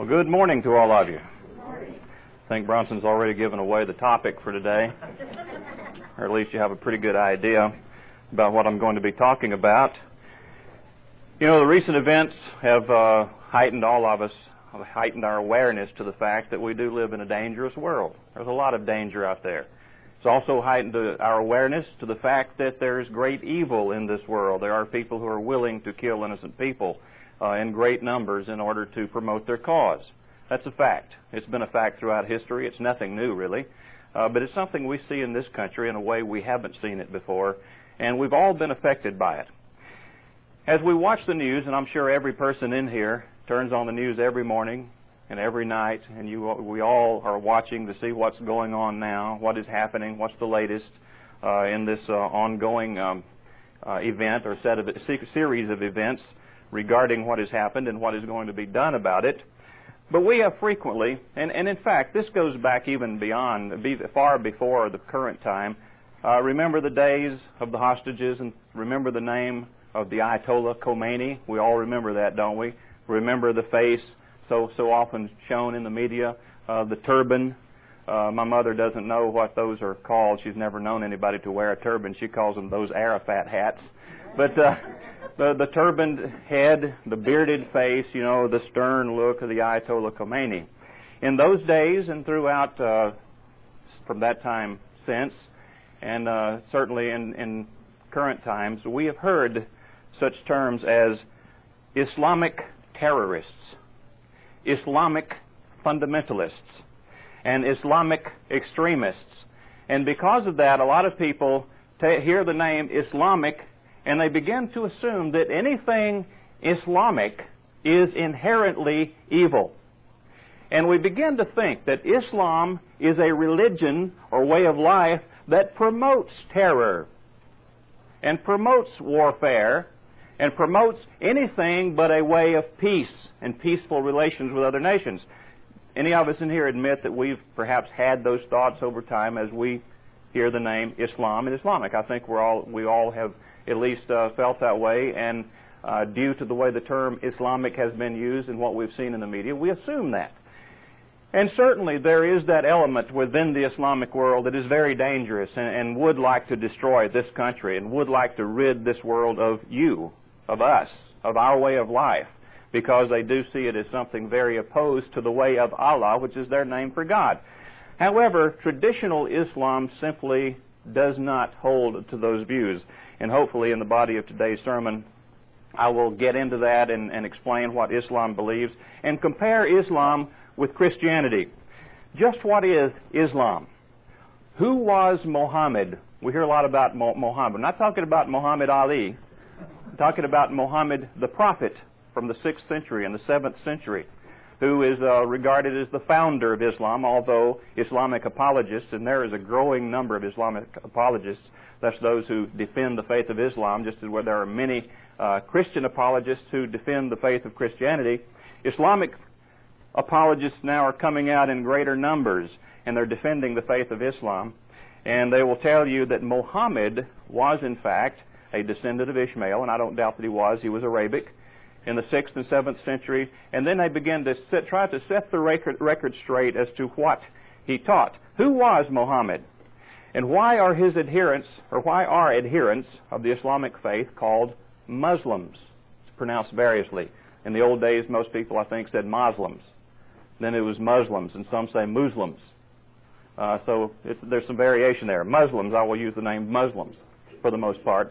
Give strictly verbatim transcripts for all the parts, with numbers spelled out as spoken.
Well, good morning to all of you. I think Bronson's already given away the topic for today, or at least you have a pretty good idea about what I'm going to be talking about. You know, the recent events have uh, heightened all of us, heightened our awareness to the fact that we do live in a dangerous world. There's a lot of danger out there. It's also heightened our awareness to the fact that there is great evil in this world. There are people who are willing to kill innocent people uh, in great numbers in order to promote their cause. That's a fact. It's been a fact throughout history. It's nothing new, really. Uh, but it's something we see in this country in a way we haven't seen it before, and we've all been affected by it. As we watch the news, and I'm sure every person in here turns on the news every morning and every night, and you, we all are watching to see what's going on now, what is happening, what's the latest uh, in this uh, ongoing um, uh, event or set of series of events regarding what has happened and what is going to be done about it. But we have frequently, and, and in fact, this goes back even beyond, be, far before the current time, uh, remember the days of the hostages and remember the name of the Ayatollah Khomeini. We all remember that, don't we? Remember the face so so often shown in the media, uh, the turban. Uh, my mother doesn't know what those are called. She's never known anybody to wear a turban. She calls them those Arafat hats. But uh, the, the turbaned head, the bearded face, you know, the stern look of the Ayatollah Khomeini. In those days and throughout uh, from that time since, and uh, certainly in, in current times, we have heard such terms as Islamic terrorists, Islamic fundamentalists, and Islamic extremists. And because of that, a lot of people ta- hear the name Islamic and they begin to assume that anything Islamic is inherently evil. And we begin to think that Islam is a religion or way of life that promotes terror and promotes warfare and promotes anything but a way of peace and peaceful relations with other nations. Any of us in here admit that we've perhaps had those thoughts over time as we hear the name Islam and Islamic. I think we're all we all have at least uh, felt that way, and uh, due to the way the term Islamic has been used and what we've seen in the media, we assume that. And certainly there is that element within the Islamic world that is very dangerous and, and would like to destroy this country and would like to rid this world of you, of us, of our way of life, because they do see it as something very opposed to the way of Allah, which is their name for God. However, traditional Islam simply does not hold to those views. And hopefully in the body of today's sermon, I will get into that and, and explain what Islam believes and compare Islam with Christianity. Just what is Islam? Who was Muhammad? We hear a lot about Mo- Muhammad. I'm not talking about Muhammad Ali. I'm talking about Muhammad the prophet from the sixth century and the seventh century, who is uh, regarded as the founder of Islam, although Islamic apologists, and there is a growing number of Islamic apologists, that's those who defend the faith of Islam, just as where there are many uh, Christian apologists who defend the faith of Christianity. Islamic apologists now are coming out in greater numbers, and they're defending the faith of Islam, and they will tell you that Muhammad was, in fact, a descendant of Ishmael, and I don't doubt that he was. He was Arabic in the sixth and seventh century, and then they begin to set, try to set the record, record straight as to what he taught. Who was Muhammad? And why are his adherents, or why are adherents of the Islamic faith called Muslims? It's pronounced variously. In the old days, most people, I think, said Muslims. Then it was Muslims, and some say Muslims. Uh, so it's, there's some variation there. Muslims, I will use the name Muslims for the most part.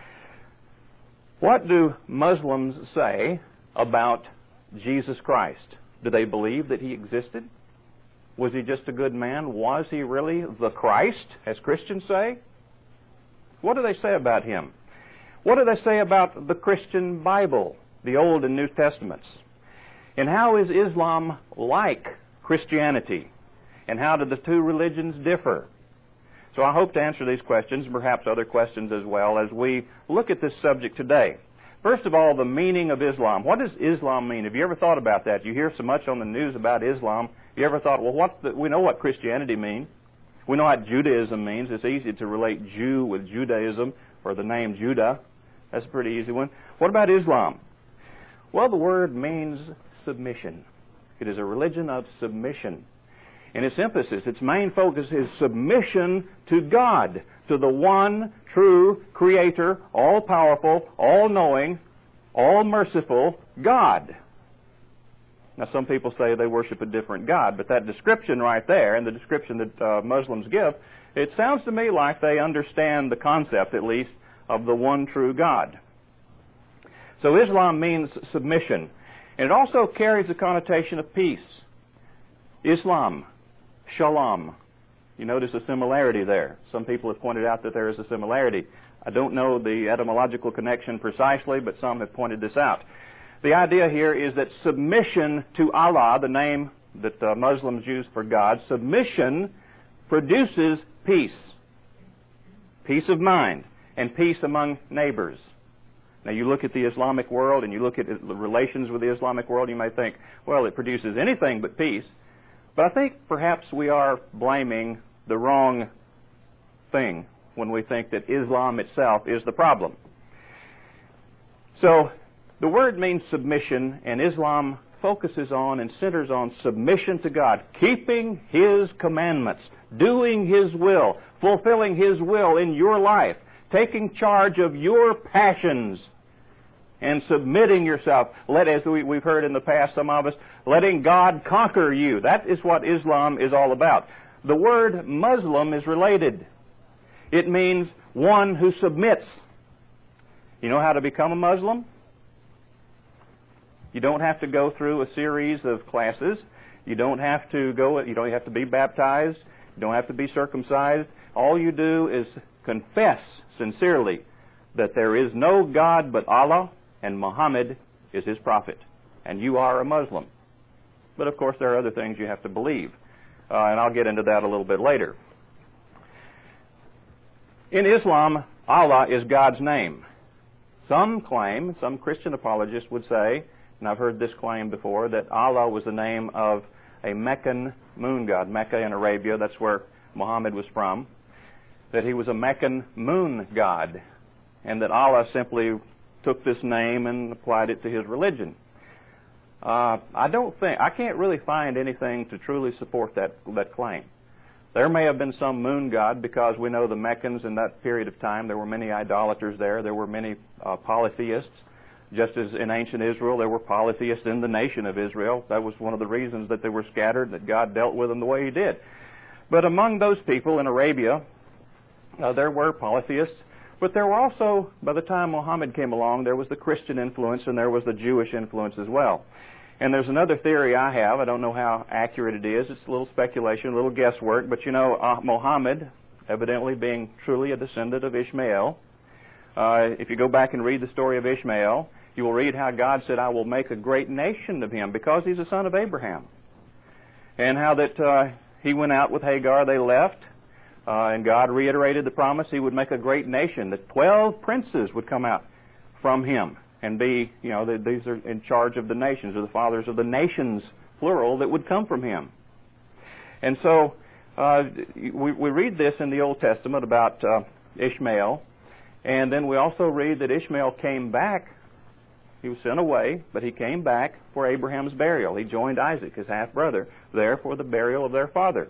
What do Muslims say about Jesus Christ? Do they believe that he existed? Was he just a good man? Was he really the Christ, as Christians say? What do they say about him? What do they say about the Christian Bible, the Old and New Testaments? And how is Islam like Christianity? And how do the two religions differ? So I hope to answer these questions, and perhaps other questions as well, as we look at this subject today. First of all, the meaning of Islam. What does Islam mean? Have you ever thought about that? You hear so much on the news about Islam. Have you ever thought, well, what's the, we know what Christianity means. We know what Judaism means. It's easy to relate Jew with Judaism, or the name Judah. That's a pretty easy one. What about Islam? Well, the word means submission. It is a religion of submission. And its emphasis, its main focus is submission to God, to the one true Creator, all-powerful, all-knowing, all-merciful God. Now, some people say they worship a different God, but that description right there, and the description that uh, Muslims give, it sounds to me like they understand the concept, at least, of the one true God. So Islam means submission. And it also carries a connotation of peace. Islam, shalom. You notice a similarity there. Some people have pointed out that there is a similarity. I don't know the etymological connection precisely, but some have pointed this out. The idea here is that submission to Allah, the name that uh, Muslims use for God, submission produces peace. Peace of mind and peace among neighbors. Now, you look at the Islamic world and you look at the relations with the Islamic world, you may think, well, it produces anything but peace. But I think perhaps we are blaming the wrong thing when we think that Islam itself is the problem. So, the word means submission, and Islam focuses on and centers on submission to God, keeping His commandments, doing His will, fulfilling His will in your life, taking charge of your passions, and submitting yourself. Let, as we, we've heard in the past, some of us, letting God conquer you. That is what Islam is all about. The word Muslim is related. It means one who submits. You know how to become a Muslim? You don't have to go through a series of classes. You don't have to go, you don't have to be baptized. You don't have to be circumcised. All you do is confess sincerely that there is no God but Allah and Muhammad is His prophet. And you are a Muslim. But of course there are other things you have to believe. Uh, and I'll get into that a little bit later. In Islam, Allah is God's name. Some claim, some Christian apologists would say, and I've heard this claim before, that Allah was the name of a Meccan moon god. Mecca in Arabia, that's where Muhammad was from. That he was a Meccan moon god. And that Allah simply took this name and applied it to his religion. Uh, I don't think, I can't really find anything to truly support that, that claim. There may have been some moon god because we know the Meccans in that period of time, there were many idolaters there. There were many uh, polytheists. Just as in ancient Israel, there were polytheists in the nation of Israel. That was one of the reasons that they were scattered, that God dealt with them the way He did. But among those people in Arabia, uh, there were polytheists, but there were also, by the time Muhammad came along, there was the Christian influence and there was the Jewish influence as well. And there's another theory I have. I don't know how accurate it is. It's a little speculation, a little guesswork. But you know, uh, Muhammad, evidently being truly a descendant of Ishmael, uh, if you go back and read the story of Ishmael, you will read how God said, I will make a great nation of him because he's a son of Abraham. And how that uh, he went out with Hagar, they left, uh, and God reiterated the promise he would make a great nation, that twelve princes would come out from him and be, you know, the, these are in charge of the nations, or the fathers of the nations, plural, that would come from him. And so uh, we, we read this in the Old Testament about uh, Ishmael, and then we also read that Ishmael came back. He was sent away, but he came back for Abraham's burial. He joined Isaac, his half-brother, there for the burial of their father.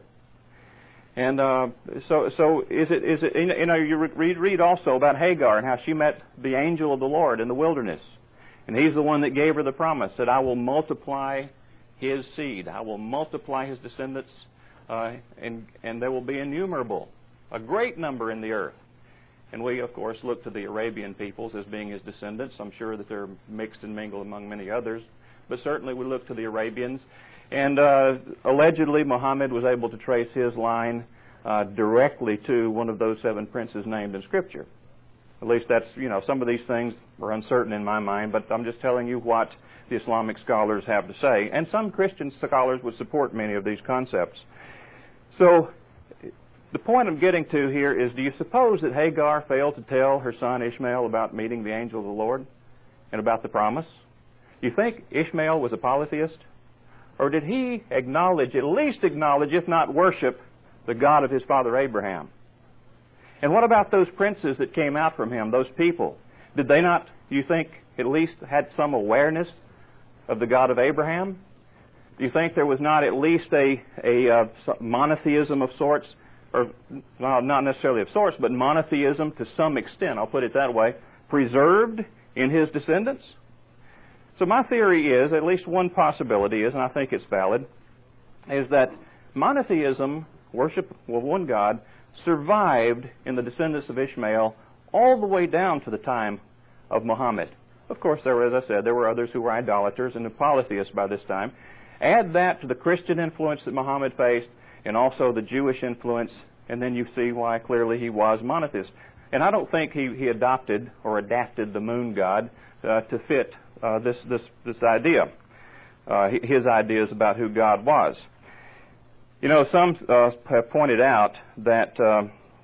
And uh, so, so is it? Is it? You know, you read read also about Hagar and how she met the angel of the Lord in the wilderness, and he's the one that gave her the promise that I will multiply his seed, I will multiply his descendants, uh, and and there will be innumerable, a great number in the earth. And we, of course, look to the Arabian peoples as being his descendants. I'm sure that they're mixed and mingled among many others. But certainly we look to the Arabians. And uh, allegedly Muhammad was able to trace his line uh, directly to one of those seven princes named in Scripture. At least that's, you know, some of these things are uncertain in my mind, but I'm just telling you what the Islamic scholars have to say. And some Christian scholars would support many of these concepts. So the point I'm getting to here is, do you suppose that Hagar failed to tell her son Ishmael about meeting the angel of the Lord and about the promise? Do you think Ishmael was a polytheist? Or did he acknowledge, at least acknowledge, if not worship, the God of his father Abraham? And what about those princes that came out from him, those people? Did they not, do you think, at least had some awareness of the God of Abraham? Do you think there was not at least a, a uh, monotheism of sorts, or well, not necessarily of sorts, but monotheism to some extent, I'll put it that way, preserved in his descendants? So my theory is, at least one possibility is, and I think it's valid, is that monotheism, worship of one God, survived in the descendants of Ishmael all the way down to the time of Muhammad. Of course, there were, as I said, there were others who were idolaters and polytheists by this time. Add that to the Christian influence that Muhammad faced, and also the Jewish influence, and then you see why clearly he was monotheist. And I don't think he, he adopted or adapted the moon god uh, to fit uh, this, this, this idea, uh, his ideas about who God was. You know, some uh, have pointed out that uh,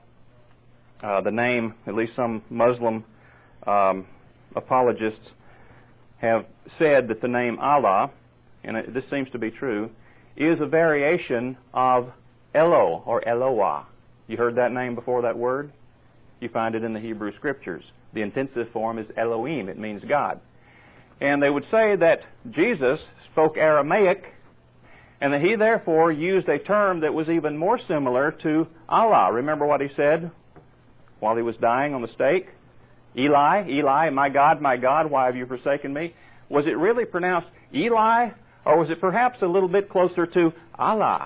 uh, the name, at least some Muslim um, apologists have said that the name Allah, and it, this seems to be true, is a variation of Elo or Eloah. You heard that name before, that word? You find it in the Hebrew Scriptures. The intensive form is Elohim. It means God. And they would say that Jesus spoke Aramaic, and that he therefore used a term that was even more similar to Allah. Remember what he said while he was dying on the stake? Eli, Eli, my God, my God, why have you forsaken me? Was it really pronounced Eli, or was it perhaps a little bit closer to Allah?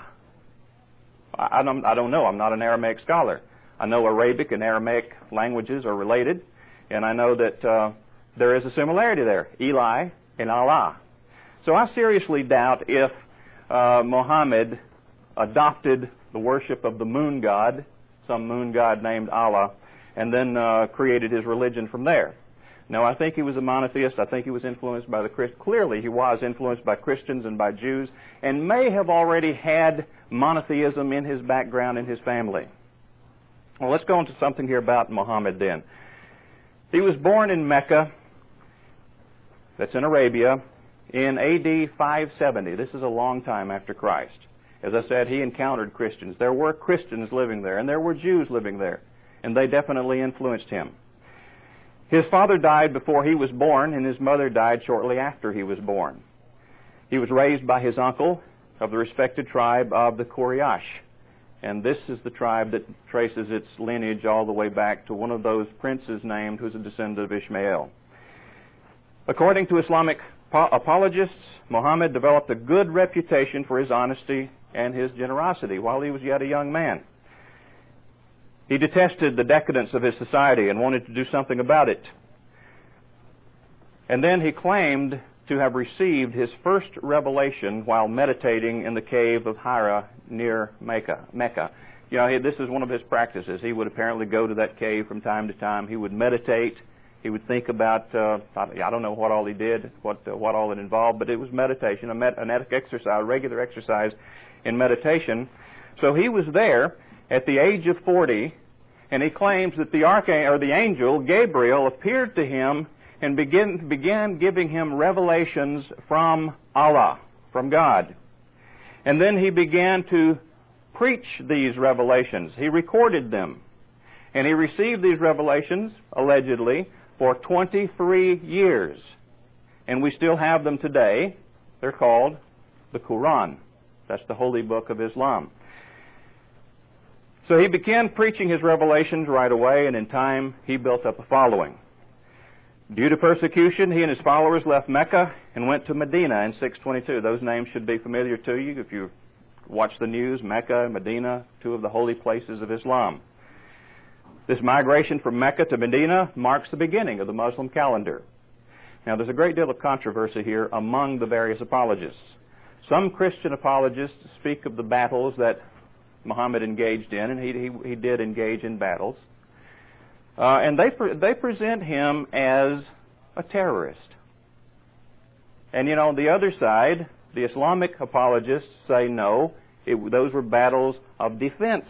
I don't, I don't know. I'm not an Aramaic scholar. I know Arabic and Aramaic languages are related, and I know that uh, there is a similarity there, Eli and Allah. So I seriously doubt if uh, Muhammad adopted the worship of the moon god, some moon god named Allah, and then uh, created his religion from there. No, I think he was a monotheist. I think he was influenced by the Christ. Clearly, he was influenced by Christians and by Jews, and may have already had monotheism in his background, in his family. Well, let's go into something here about Muhammad then. He was born in Mecca, that's in Arabia, in A D five seventy. This is a long time after Christ. As I said, he encountered Christians. There were Christians living there, and there were Jews living there, and they definitely influenced him. His father died before he was born, and his mother died shortly after he was born. He was raised by his uncle of the respected tribe of the Quraysh. And this is the tribe that traces its lineage all the way back to one of those princes named who's a descendant of Ishmael. According to Islamic apologists, Muhammad developed a good reputation for his honesty and his generosity while he was yet a young man. He detested the decadence of his society and wanted to do something about it. And then he claimed to have received his first revelation while meditating in the cave of Hira near Mecca. Mecca. You know, this is one of his practices. He would apparently go to that cave from time to time. He would meditate. He would think about, uh, I don't know what all he did, what uh, what all it involved, but it was meditation, a med- an exercise, regular exercise in meditation. So he was there at the age of forty, and he claims that the archangel, or the angel Gabriel, appeared to him and begin, began giving him revelations from Allah, from God. And then he began to preach these revelations. He recorded them. And he received these revelations, allegedly, for twenty-three years. And we still have them today. They're called the Quran. That's the holy book of Islam. So he began preaching his revelations right away, and in time he built up a following. Due to persecution, he and his followers left Mecca and went to Medina in six twenty-two. Those names should be familiar to you if you watch the news. Mecca and Medina, two of the holy places of Islam. This migration from Mecca to Medina marks the beginning of the Muslim calendar. Now, there's a great deal of controversy here among the various apologists. Some Christian apologists speak of the battles that Muhammad engaged in, and he, he, he did engage in battles. Uh, and they pre- they present him as a terrorist. And, you know, on the other side, the Islamic apologists say no, it, those were battles of defense.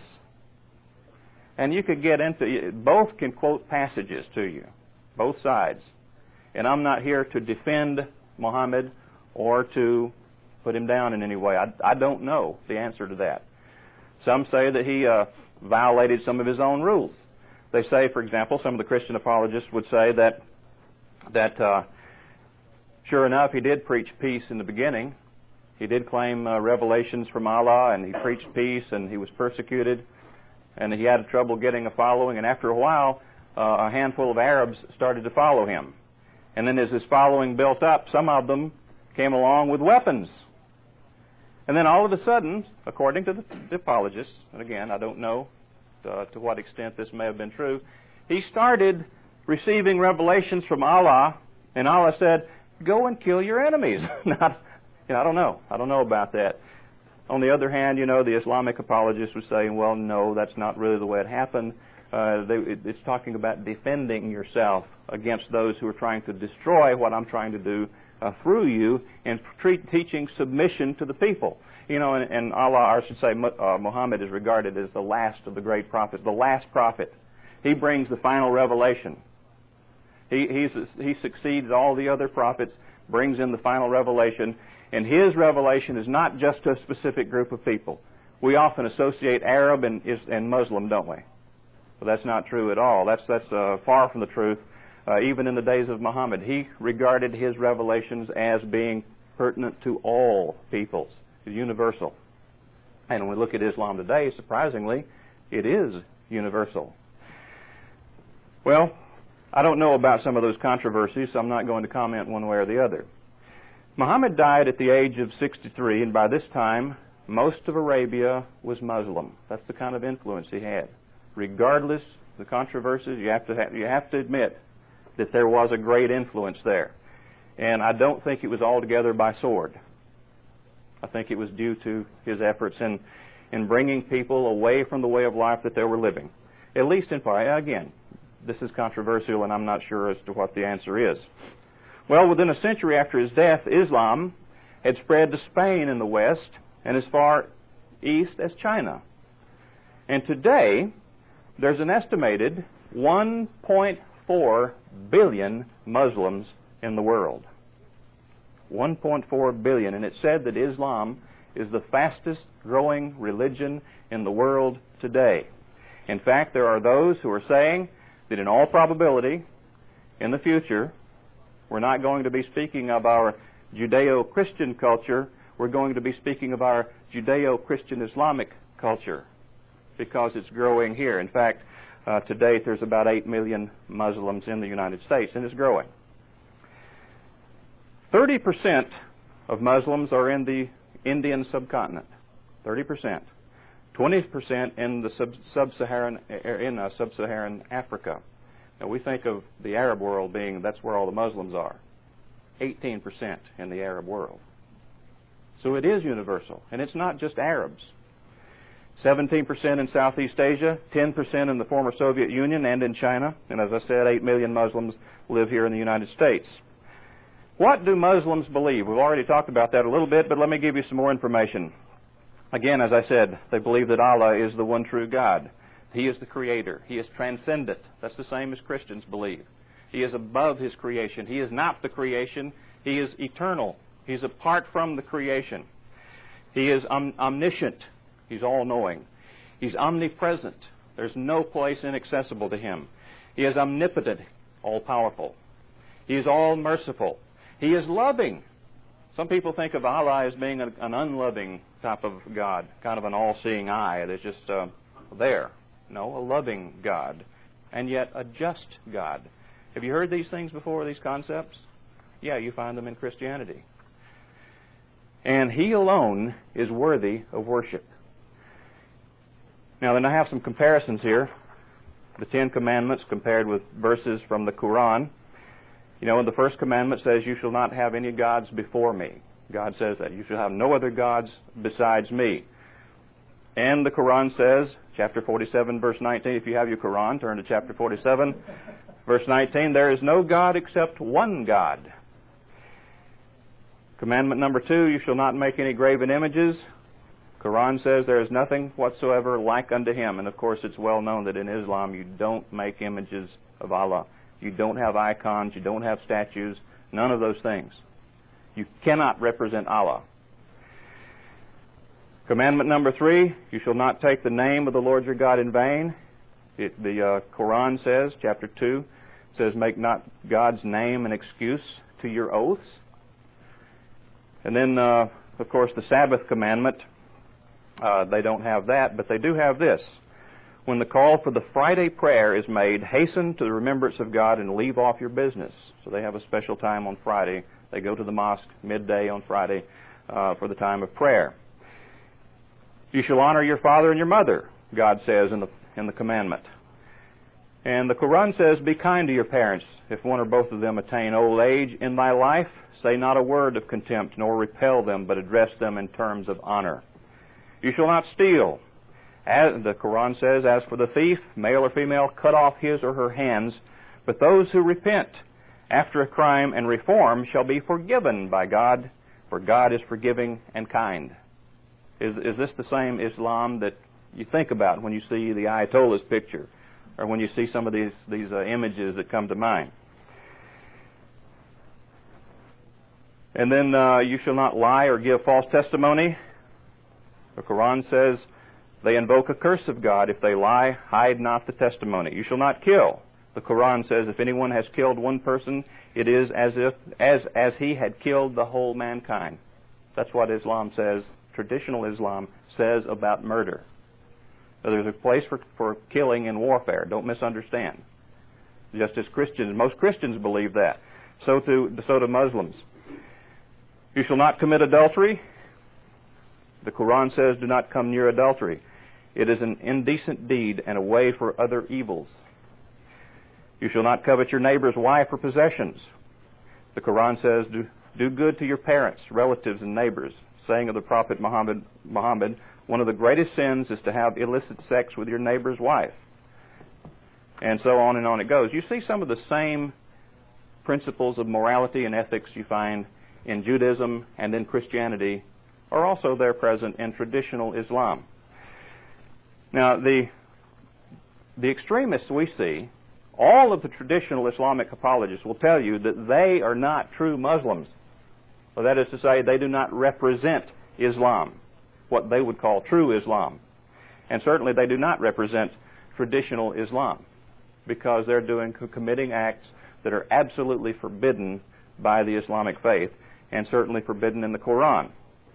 And you could get into, both can quote passages to you, both sides. And I'm not here to defend Muhammad or to put him down in any way. I, I don't know the answer to that. Some say that he uh, violated some of his own rules. They say, for example, some of the Christian apologists would say that that uh, sure enough, he did preach peace in the beginning, He did claim uh, revelations from Allah, and he preached peace, and he was persecuted, and he had trouble getting a following. And after a while, uh, a handful of Arabs started to follow him. And then as his following built up, some of them came along with weapons. And then all of a sudden, according to the, the apologists, and again, I don't know uh, to what extent this may have been true, he started receiving revelations from Allah, and Allah said, go and kill your enemies. Not, you know, I don't know. I don't know about that. On the other hand, you know, the Islamic apologists were saying, well, no, that's not really the way it happened. Uh, they, it, it's talking about defending yourself against those who are trying to destroy what I'm trying to do uh, through you, and treat, teaching submission to the people. You know, and, and Allah, or I should say, uh, Muhammad is regarded as the last of the great prophets, the last prophet. He brings the final revelation. He, he's, he succeeds all the other prophets, brings in the final revelation, and his revelation is not just to a specific group of people. We often associate Arab and, and Muslim, don't we? But that's not true at all. That's, that's uh, far from the truth. Uh, even in the days of Muhammad, he regarded his revelations as being pertinent to all peoples, universal. And when we look at Islam today, surprisingly, it is universal. Well, I don't know about some of those controversies, so I'm not going to comment one way or the other. Muhammad died at the age of sixty-three, and by this time, most of Arabia was Muslim. That's the kind of influence he had. Regardless of the controversies, you have to ha- you have to admit that there was a great influence there. And I don't think it was altogether by sword. I think it was due to his efforts in, in bringing people away from the way of life that they were living. At least in part. Again, this is controversial, and I'm not sure as to what the answer is. Well, within a century after his death, Islam had spread to Spain in the west and as far east as China. And today, there's an estimated one point four billion Muslims in the world. one point four billion. And it's said that Islam is the fastest growing religion in the world today. In fact, there are those who are saying that in all probability, in the future, we're not going to be speaking of our Judeo-Christian culture, we're going to be speaking of our Judeo-Christian Islamic culture, because it's growing here. In fact, uh, to date there's about eight million Muslims in the United States, and it's growing. thirty percent of Muslims are in the Indian subcontinent. thirty percent. twenty percent in the sub- sub-Saharan in uh, sub-Saharan Africa. Now we think of the Arab world being that's where all the Muslims are. eighteen percent in the Arab world. So it is universal, and it's not just Arabs. seventeen percent in Southeast Asia, ten percent in the former Soviet Union and in China, and as I said, eight million Muslims live here in the United States. What do Muslims believe? We've already talked about that a little bit, but let me give you some more information. Again, as I said, they believe that Allah is the one true God. He is the Creator. He is transcendent. That's the same as Christians believe. He is above His creation. He is not the creation. He is eternal. He's apart from the creation. He is om- omniscient. He's all-knowing. He's omnipresent. There's no place inaccessible to Him. He is omnipotent, all-powerful. He is all-merciful. He is loving. Some people think of Allah as being an, an unloving type of God, kind of an all-seeing eye that's just uh, there. No, a loving God, and yet a just God. Have you heard these things before, these concepts? Yeah, you find them in Christianity. And He alone is worthy of worship. Now, then I have some comparisons here. The Ten Commandments compared with verses from the Quran. You know, the first commandment says, you shall not have any gods before me. God says that. You shall have no other gods besides me. And the Quran says, chapter forty-seven, verse nineteen, if you have your Quran, turn to chapter forty-seven, verse nineteen, there is no God except one God. Commandment number two, you shall not make any graven images. Quran says there is nothing whatsoever like unto Him. And of course it's well known that in Islam you don't make images of Allah. You don't have icons, you don't have statues, none of those things. You cannot represent Allah. Commandment number three, you shall not take the name of the Lord your God in vain. It, the uh, Quran says, chapter two, says, make not God's name an excuse to your oaths. And then uh, of course, the Sabbath commandment. Uh, they don't have that, but they do have this. When the call for the Friday prayer is made, hasten to the remembrance of God and leave off your business. So they have a special time on Friday. They go to the mosque midday on Friday uh, for the time of prayer. You shall honor your father and your mother, God says in the in the commandment. And the Quran says, be kind to your parents. If one or both of them attain old age in thy life, say not a word of contempt, nor repel them, but address them in terms of honor. You shall not steal. As the Quran says, as for the thief, male or female, cut off his or her hands. But those who repent after a crime and reform shall be forgiven by God, for God is forgiving and kind. Is, is this the same Islam that you think about when you see the Ayatollah's picture, or when you see some of these, these uh, images that come to mind? And then, uh, you shall not lie or give false testimony. The Quran says, they invoke a curse of God. If they lie, hide not the testimony. You shall not kill. The Quran says, if anyone has killed one person, it is as if as as he had killed the whole mankind. That's what Islam says, traditional Islam says about murder. So there's a place for, for killing in warfare. Don't misunderstand. Just as Christians, most Christians believe that. So do, so do Muslims. You shall not commit adultery. The Quran says, do not come near adultery. It is an indecent deed and a way for other evils. You shall not covet your neighbor's wife or possessions. The Quran says, do, do good to your parents, relatives, and neighbors. Saying of the Prophet Muhammad, Muhammad, one of the greatest sins is to have illicit sex with your neighbor's wife. And so on and on it goes. You see some of the same principles of morality and ethics you find in Judaism and in Christianity are also there present in traditional Islam. Now, the, the extremists we see, all of the traditional Islamic apologists will tell you that they are not true Muslims. Well, that is to say, they do not represent Islam, what they would call true Islam. And certainly they do not represent traditional Islam, because they're doing, committing acts that are absolutely forbidden by the Islamic faith, and certainly forbidden in the Quran.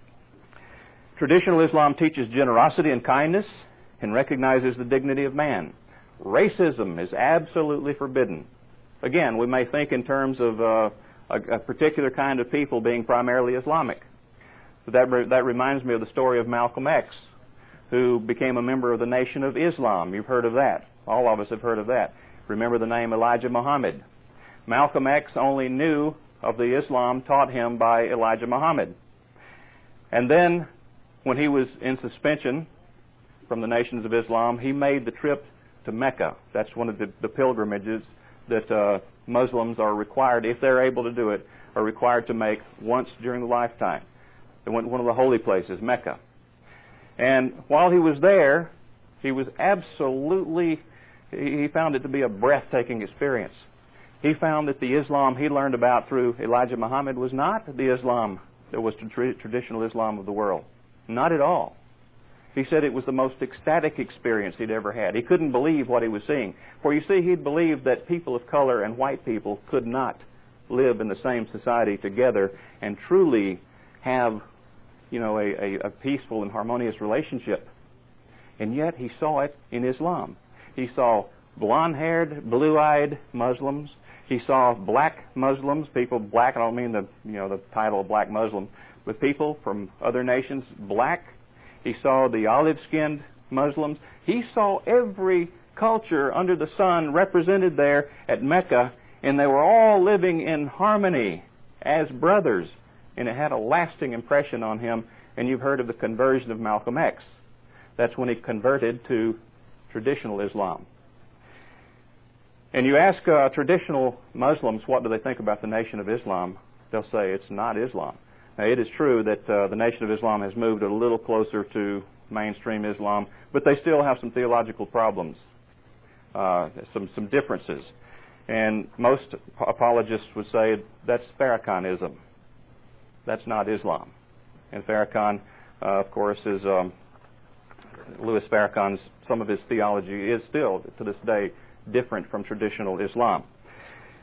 Traditional Islam teaches generosity and kindness and recognizes the dignity of man. Racism is absolutely forbidden. Again, we may think in terms of uh, a, a particular kind of people being primarily Islamic. But that, re- that reminds me of the story of Malcolm X, who became a member of the Nation of Islam. You've heard of that. All of us have heard of that. Remember the name Elijah Muhammad. Malcolm X only knew of the Islam taught him by Elijah Muhammad. And then, when he was in suspension from the nations of Islam, he made the trip to Mecca. That's one of the, the pilgrimages that uh, Muslims are required, if they're able to do it, are required to make once during the lifetime. They went to one of the holy places, Mecca. And while he was there, he was absolutely, he found it to be a breathtaking experience. He found that the Islam he learned about through Elijah Muhammad was not the Islam that was the tra- traditional Islam of the world. Not at all. He said it was the most ecstatic experience he'd ever had. He couldn't believe what he was seeing. For you see, he'd believed that people of color and white people could not live in the same society together and truly have, you know, a, a, a peaceful and harmonious relationship. And yet he saw it in Islam. He saw blonde-haired, blue-eyed Muslims. He saw black Muslims, people black, I don't mean the, you know, the title of black Muslim, but people from other nations, black. He saw the olive-skinned Muslims. He saw every culture under the sun represented there at Mecca, and they were all living in harmony as brothers. And it had a lasting impression on him. And you've heard of the conversion of Malcolm X. That's when he converted to traditional Islam. And you ask uh, traditional Muslims what do they think about the Nation of Islam, they'll say it's not Islam. Now, it is true that uh, the Nation of Islam has moved a little closer to mainstream Islam, but they still have some theological problems, uh, some some differences. And most apologists would say that's Farrakhanism. That's not Islam. And Farrakhan, uh, of course, is um, Louis Farrakhan's, some of his theology is still, to this day, different from traditional Islam.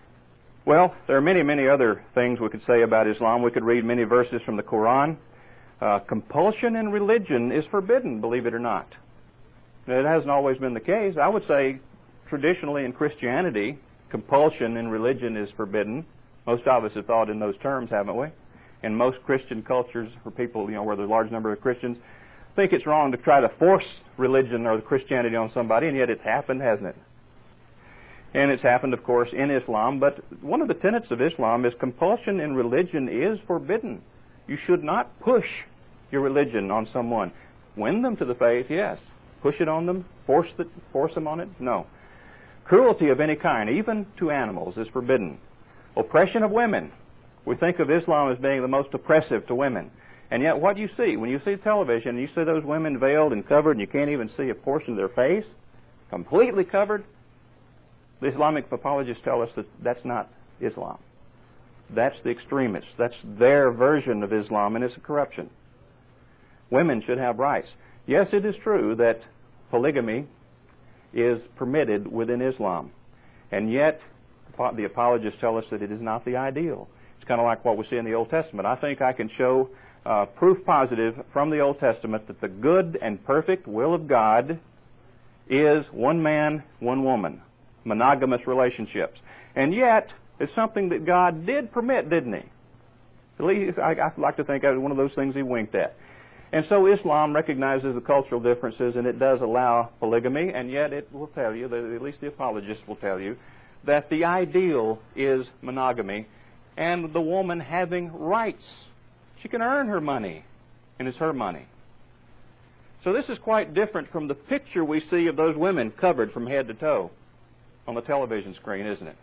Well, there are many, many other things we could say about Islam. We could read many verses from the Quran. Uh, compulsion in religion is forbidden, believe it or not. It hasn't always been the case. I would say traditionally in Christianity, compulsion in religion is forbidden. Most of us have thought in those terms, haven't we? In most Christian cultures, for people, you know, where there's a large number of Christians, think it's wrong to try to force religion or Christianity on somebody, and yet it's happened, hasn't it? And it's happened, of course, in Islam. But one of the tenets of Islam is compulsion in religion is forbidden. You should not push your religion on someone. Win them to the faith, yes. Push it on them? Force the, force them on it? No. Cruelty of any kind, even to animals, is forbidden. Oppression of women. We think of Islam as being the most oppressive to women. And yet what you see, when you see television, you see those women veiled and covered and you can't even see a portion of their face, completely covered, the Islamic apologists tell us that that's not Islam. That's the extremists. That's their version of Islam, and it's a corruption. Women should have rights. Yes, it is true that polygamy is permitted within Islam, and yet the apologists tell us that it is not the ideal. It's kind of like what we see in the Old Testament. I think I can show uh, proof positive from the Old Testament that the good and perfect will of God is one man, one woman, monogamous relationships. And yet, it's something that God did permit, didn't He? At least I, I like to think it was one of those things He winked at. And so Islam recognizes the cultural differences, and it does allow polygamy, and yet it will tell you, that at least the apologists will tell you, that the ideal is monogamy, and the woman having rights. She can earn her money, and it's her money. So this is quite different from the picture we see of those women covered from head to toe on the television screen, isn't it?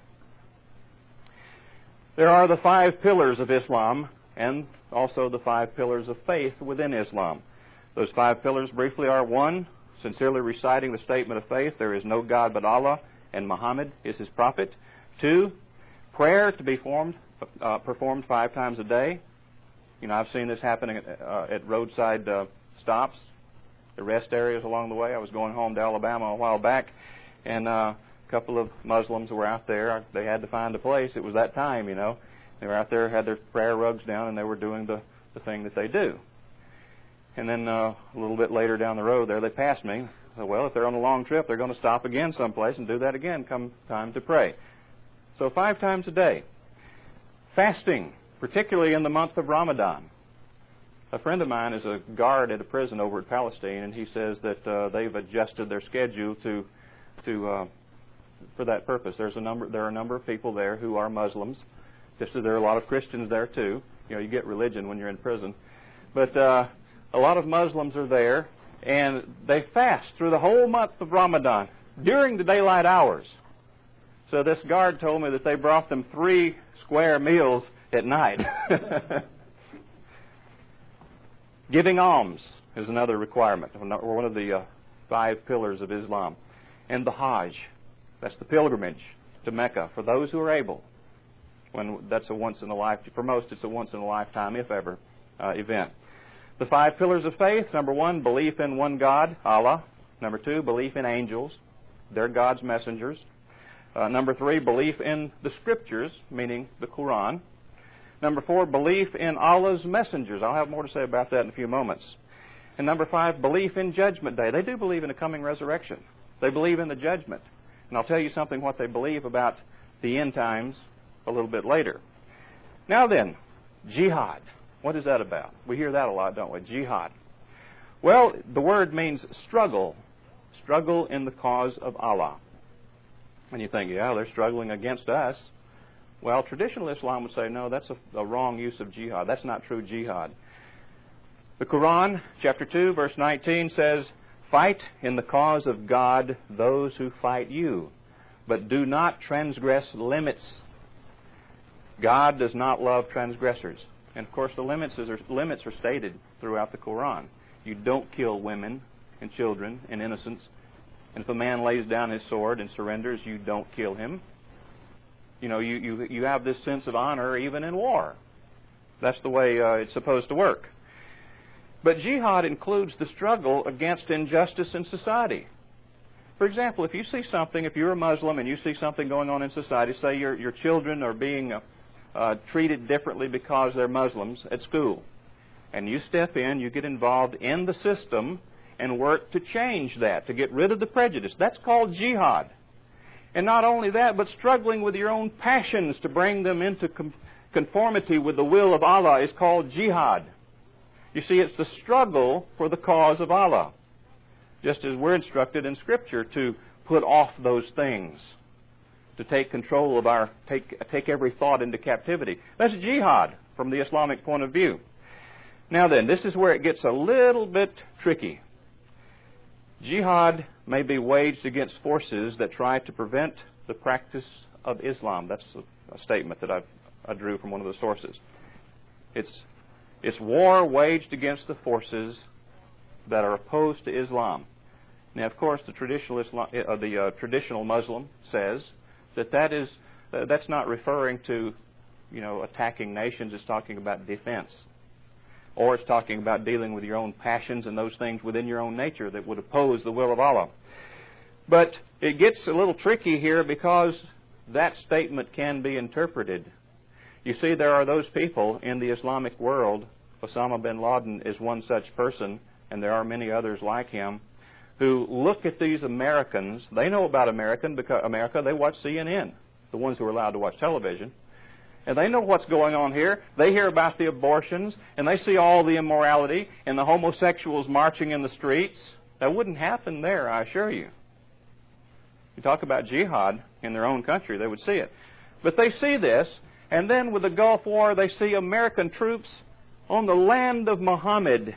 There are the five pillars of Islam, and also the five pillars of faith within Islam. Those five pillars briefly are: one, sincerely reciting the statement of faith, there is no God but Allah, and Muhammad is His prophet. Two, prayer to be formed, uh, performed five times a day. You know, I've seen this happening at, uh, at roadside uh, stops, the rest areas along the way. I was going home to Alabama a while back, and uh, a couple of Muslims were out there. They had to find a place. It was that time, you know. They were out there, had their prayer rugs down, and they were doing the, the thing that they do. And then uh, a little bit later down the road there, they passed me. So, well, if they're on a long trip, they're going to stop again someplace and do that again come time to pray. So five times a day. Fasting, particularly in the month of Ramadan. A friend of mine is a guard at a prison over at Palestine, and he says that uh, they've adjusted their schedule to, to uh, for that purpose. There's a number. There are a number of people there who are Muslims. Just as there are a lot of Christians there too. You know, you get religion when you're in prison. But uh, a lot of Muslims are there, and they fast through the whole month of Ramadan during the daylight hours. So this guard told me that they brought them three square meals at night. Giving alms is another requirement, or one of the uh, five pillars of Islam. And the Hajj, that's the pilgrimage to Mecca for those who are able. When that's a once in a lifetime, for most it's a once in a lifetime, if ever, uh, event. The five pillars of faith: number one, belief in one God, Allah. Number two, belief in angels. They're God's messengers. Uh, number three, belief in the Scriptures, meaning the Quran. Number four, belief in Allah's messengers. I'll have more to say about that in a few moments. And number five, belief in Judgment Day. They do believe in a coming resurrection. They believe in the judgment. And I'll tell you something what they believe about the end times a little bit later. Now then, jihad. What is that about? We hear that a lot, don't we? Jihad. Well, the word means struggle. Struggle in the cause of Allah. And you think, yeah, they're struggling against us. Well, traditional Islam would say, no, that's a, a wrong use of jihad. That's not true jihad. The Quran, chapter two, verse nineteen says, "Fight in the cause of God those who fight you, but do not transgress limits." God does not love transgressors. And of course the limits are, limits are stated throughout the Quran. You don't kill women and children and innocents. And if a man lays down his sword and surrenders, you don't kill him. You know, you, you, you have this sense of honor even in war. That's the way uh, it's supposed to work. But jihad includes the struggle against injustice in society. For example, if you see something, if you're a Muslim and you see something going on in society, say your, your children are being uh, uh, treated differently because they're Muslims at school, And you step in, you get involved in the system and work to change that, to get rid of the prejudice. That's called jihad. And not only that, but struggling with your own passions to bring them into com- conformity with the will of Allah is called jihad. You see, it's the struggle for the cause of Allah. Just as we're instructed in Scripture to put off those things, to take control of our, take, take every thought into captivity. That's jihad from the Islamic point of view. Now then, this is where it gets a little bit tricky. Jihad may be waged against forces that try to prevent the practice of Islam. That's a, a statement that I've, I drew from one of the sources. It's, it's war waged against the forces that are opposed to Islam. Now, of course, the traditional Islam, uh, the uh, traditional Muslim says that that is uh, that's not referring to, you know, attacking nations. It's talking about defense, or it's talking about dealing with your own passions and those things within your own nature that would oppose the will of Allah. But it gets a little tricky here because that statement can be interpreted. You see, there are those people in the Islamic world. Osama bin Laden is one such person, and there are many others like him, who look at these Americans. They know about American because America. They watch C N N, the ones who are allowed to watch television. And they know what's going on here. They hear about the abortions, and they see all the immorality and the homosexuals marching in the streets. That wouldn't happen there, I assure you. You talk about jihad in their own country, they would see it. But they see this, and then with the Gulf War, they see American troops on the land of Muhammad.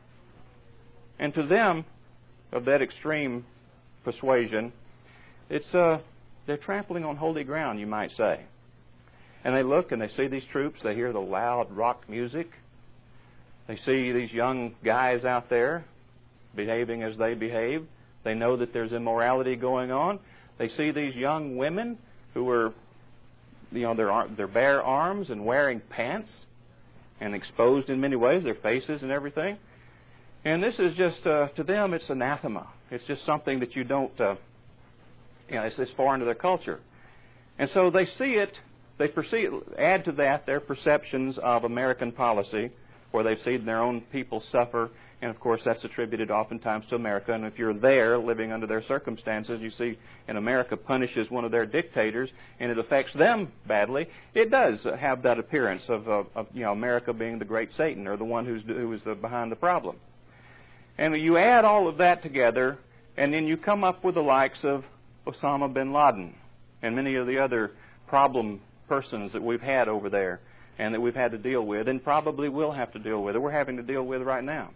And to them, of that extreme persuasion, it's uh, they're trampling on holy ground, you might say. And they look and they see these troops, they hear the loud rock music, they see these young guys out there behaving as they behave, they know that there's immorality going on, they see these young women who are, you know, their, their bare arms and wearing pants and exposed in many ways, their faces and everything. And this is just, uh, to them, it's anathema. It's just something that you don't, uh, you know, it's, it's foreign to their culture. And so they see it, they perceive, add to that their perceptions of American policy, where they've seen their own people suffer, and of course that's attributed oftentimes to America. And if you're there living under their circumstances, you see, and America punishes one of their dictators, and it affects them badly, it does have that appearance of, of, of you know, America being the great Satan, or the one who's who is the, behind the problem. And you add all of that together, and then you come up with the likes of Osama bin Laden and many of the other problem persons that we've had over there and that we've had to deal with and probably will have to deal with, or we're having to deal with right now.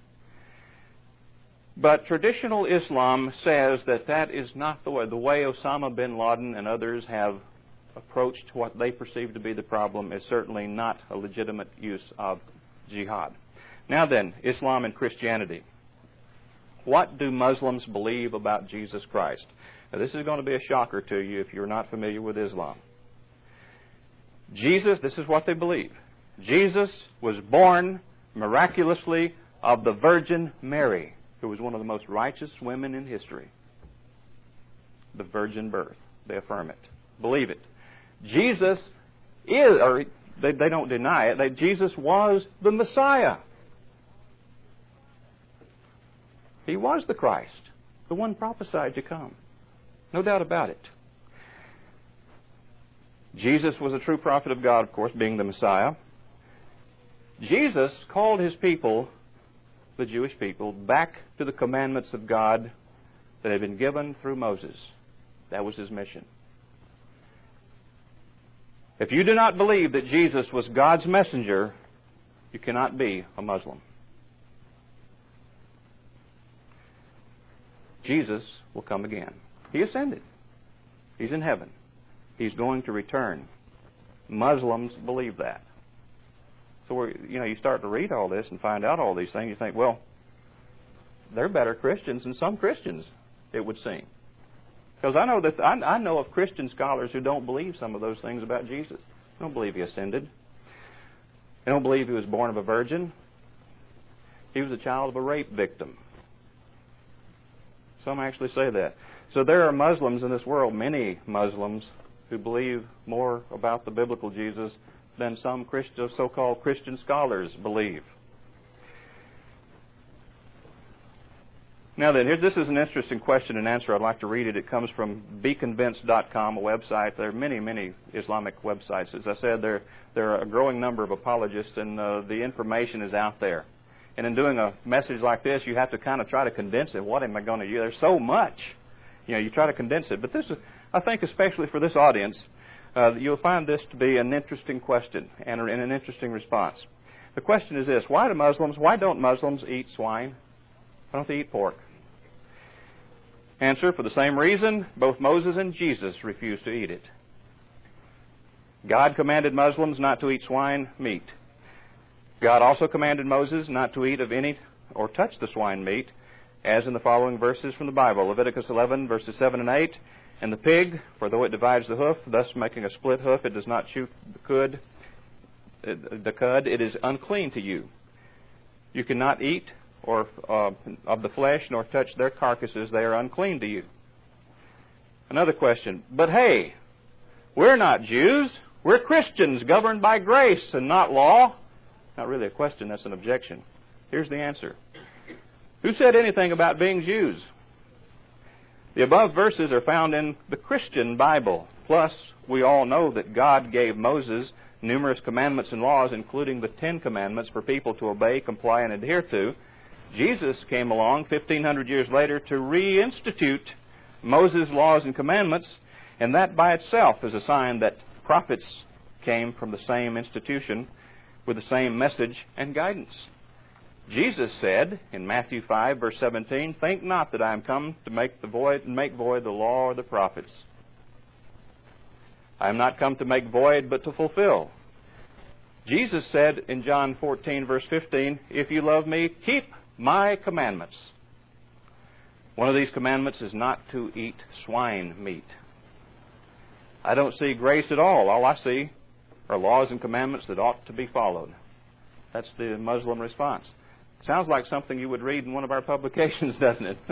But traditional Islam says that that is not the way. The way Osama bin Laden and others have approached what they perceive to be the problem is certainly not a legitimate use of jihad. Now then, Islam and Christianity. What do Muslims believe about Jesus Christ? Now, this is going to be a shocker to you if you're not familiar with Islam. Jesus, this is what they believe. Jesus was born miraculously of the Virgin Mary, who was one of the most righteous women in history. The virgin birth. They affirm it. Believe it. Jesus is, or they, they don't deny it, that Jesus was the Messiah. He was the Christ, the one prophesied to come. No doubt about it. Jesus was a true prophet of God, of course, being the Messiah. Jesus called his people, the Jewish people, back to the commandments of God that had been given through Moses. That was his mission. If you do not believe that Jesus was God's messenger, you cannot be a Muslim. Jesus will come again. He ascended. He's in heaven. He's going to return. Muslims believe that. So, we're, you know, you start to read all this and find out all these things, you think, well, they're better Christians than some Christians, it would seem. Because I know that I, I know of Christian scholars who don't believe some of those things about Jesus. They don't believe he ascended. They don't believe he was born of a virgin. He was a child of a rape victim. Some actually say that. So there are Muslims in this world, many Muslims, who believe more about the biblical Jesus than some Christian, so-called Christian scholars believe. Now then, here, this is an interesting question and answer. I'd like to read it. It comes from be convinced dot com, a website. There are many, many Islamic websites. As I said, there, there are a growing number of apologists, and uh, the information is out there. And in doing a message like this, you have to kind of try to condense it. What am I going to use? There's so much. You know, you try to condense it. But this is, I think, especially for this audience, uh, you'll find this to be an interesting question and, and an interesting response. The question is this: Why do Muslims? Why don't Muslims eat swine? Why don't they eat pork? Answer: for the same reason both Moses and Jesus refused to eat it. God commanded Muslims not to eat swine meat. God also commanded Moses not to eat of any or touch the swine meat, as in the following verses from the Bible. Leviticus eleven, verses seven and eight. And the pig, for though it divides the hoof, thus making a split hoof, it does not chew the cud, the cud, it is unclean to you. You cannot eat or uh, of the flesh, nor touch their carcasses, they are unclean to you. Another question: but hey, we're not Jews, we're Christians governed by grace and not law. Not really a question, that's an objection. Here's the answer. Who said anything about being Jews? The above verses are found in the Christian Bible. Plus, we all know that God gave Moses numerous commandments and laws, including the Ten Commandments for people to obey, comply, and adhere to. Jesus came along fifteen hundred years later to reinstitute Moses' laws and commandments, and that by itself is a sign that prophets came from the same institution with the same message and guidance. Jesus said in Matthew five, verse seventeen, "Think not that I am come to make the void make void the law or the prophets. I am not come to make void, but to fulfill." Jesus said in John fourteen, verse fifteen, "If you love me, keep my commandments." One of these commandments is not to eat swine meat. I don't see grace at all. All I see are laws and commandments that ought to be followed. That's the Muslim response. Sounds like something you would read in one of our publications, doesn't it?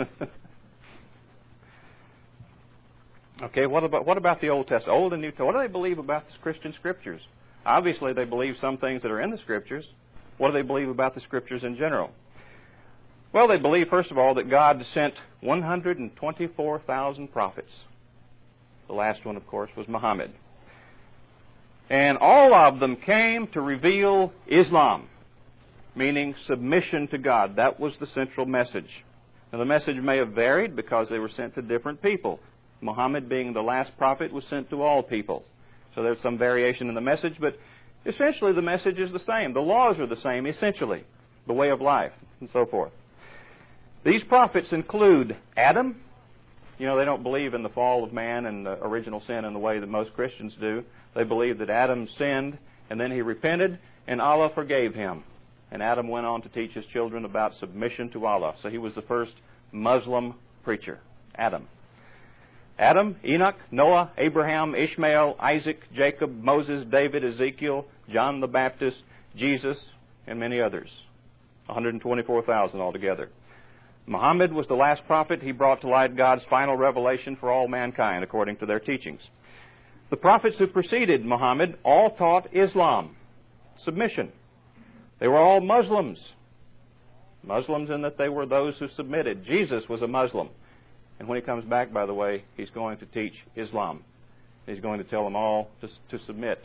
Okay, what about what about the Old Testament, Old and New Testament? What do they believe about the Christian Scriptures? Obviously, they believe some things that are in the Scriptures. What do they believe about the Scriptures in general? Well, they believe, first of all, that God sent one hundred twenty-four thousand prophets. The last one, of course, was Muhammad. And all of them came to reveal Islam, meaning submission to God. That was the central message. Now, the message may have varied because they were sent to different people. Muhammad, being the last prophet, was sent to all people. So there's some variation in the message, but essentially the message is the same. The laws are the same, essentially. The way of life, and so forth. These prophets include Adam. You know, they don't believe in the fall of man and the original sin in the way that most Christians do. They believe that Adam sinned, and then he repented, and Allah forgave him. And Adam went on to teach his children about submission to Allah. So he was the first Muslim preacher, Adam. Adam, Enoch, Noah, Abraham, Ishmael, Isaac, Jacob, Moses, David, Ezekiel, John the Baptist, Jesus, and many others. one hundred twenty-four thousand altogether. Muhammad was the last prophet. He brought to light God's final revelation for all mankind, according to their teachings. The prophets who preceded Muhammad all taught Islam, submission. They were all Muslims. Muslims in that they were those who submitted. Jesus was a Muslim. And when he comes back, by the way, he's going to teach Islam. He's going to tell them all to, to submit.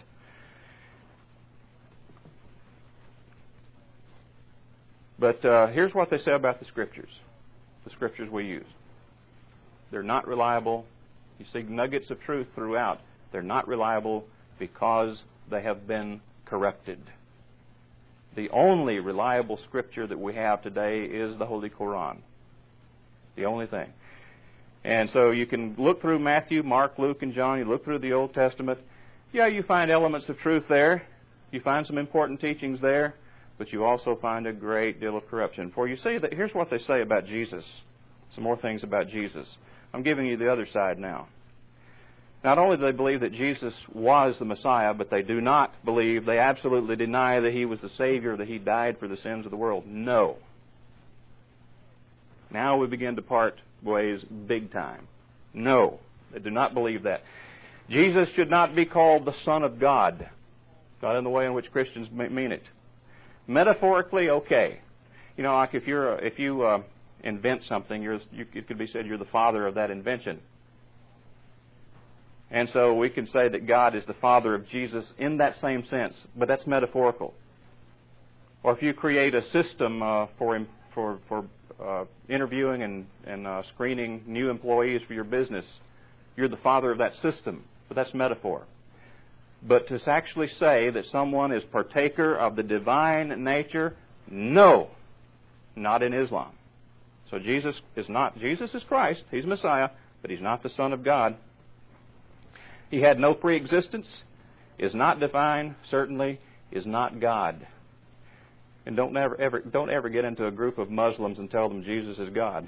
But uh, here's what they say about the Scriptures, the Scriptures we use. They're not reliable. You see nuggets of truth throughout. They're not reliable because they have been corrupted. The only reliable Scripture that we have today is the Holy Quran. The only thing. And so you can look through Matthew, Mark, Luke, and John. You look through the Old Testament. Yeah, you find elements of truth there. You find some important teachings there. But you also find a great deal of corruption. For you see, that here's what they say about Jesus. Some more things about Jesus. I'm giving you the other side now. Not only do they believe that Jesus was the Messiah, but they do not believe, they absolutely deny that he was the Savior, that he died for the sins of the world. No. Now we begin to part ways big time. No, they do not believe that. Jesus should not be called the Son of God. Not in the way in which Christians mean it. Metaphorically, okay. You know, like if you're if you uh, invent something, you're, you, it could be said you're the father of that invention. And so we can say that God is the father of Jesus in that same sense, but that's metaphorical. Or if you create a system uh, for for for uh, interviewing and and uh, screening new employees for your business, you're the father of that system, but that's metaphor. But to actually say that someone is partaker of the divine nature, no, not in Islam. So Jesus is not, Jesus is Christ, He's Messiah, but He's not the Son of God. He had no pre-existence, is not divine, certainly is not God. And don't ever, ever, don't ever get into a group of Muslims and tell them Jesus is God.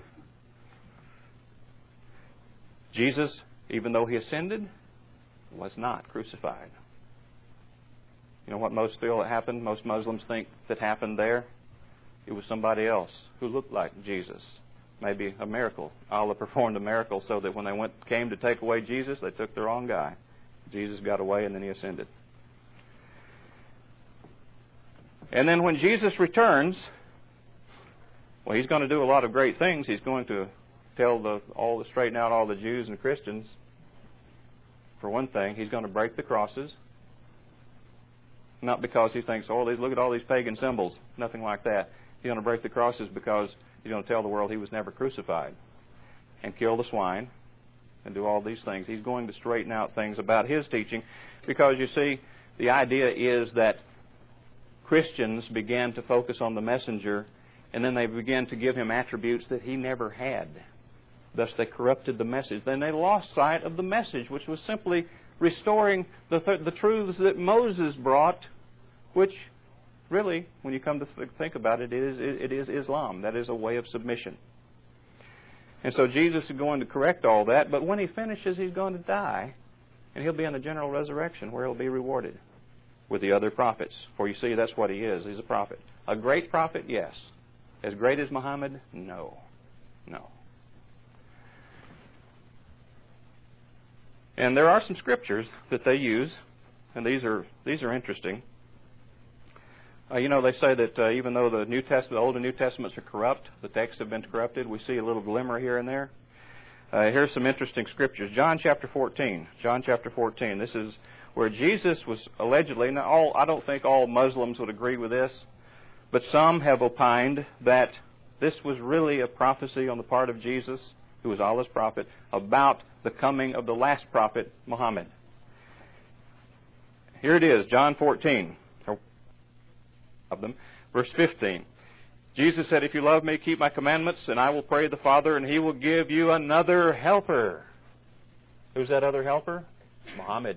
Jesus, even though He ascended, was not crucified. You know what most feel that happened? Most Muslims think that happened there? It was somebody else who looked like Jesus. Maybe a miracle. Allah performed a miracle so that when they went came to take away Jesus, they took the wrong guy. Jesus got away and then He ascended. And then when Jesus returns, well, He's going to do a lot of great things. He's going to tell the all the straighten out all the Jews and Christians. For one thing, He's going to break the crosses. Not because He thinks, oh, look at all these pagan symbols. Nothing like that. He's going to break the crosses because He's going to tell the world He was never crucified. And kill the swine. And do all these things. He's going to straighten out things about His teaching. Because, you see, the idea is that Christians began to focus on the messenger, and then they began to give Him attributes that He never had. Thus they corrupted the message. Then they lost sight of the message, which was simply restoring the, th- the truths that Moses brought, which really, when you come to th- think about it, it is, it is Islam. That is a way of submission. And so Jesus is going to correct all that, but when He finishes, He's going to die, and He'll be in the general resurrection where He'll be rewarded with the other prophets. For you see, that's what He is. He's a prophet. A great prophet, yes. As great as Muhammad? No. No. And there are some scriptures that they use, and these are these are interesting. Uh, you know, they say that uh, even though the New Testament, the Old and New Testaments are corrupt, the texts have been corrupted. We see a little glimmer here and there. Uh, here's some interesting scriptures. John chapter fourteen. John chapter fourteen. This is where Jesus was allegedly. Now, all I don't think all Muslims would agree with this, but some have opined that this was really a prophecy on the part of Jesus, who was Allah's prophet, about the coming of the last prophet, Muhammad. Here it is, John fourteen, of them, verse fifteen. Jesus said, if you love me, keep my commandments, and I will pray the Father, and He will give you another helper. Who's that other helper? Muhammad.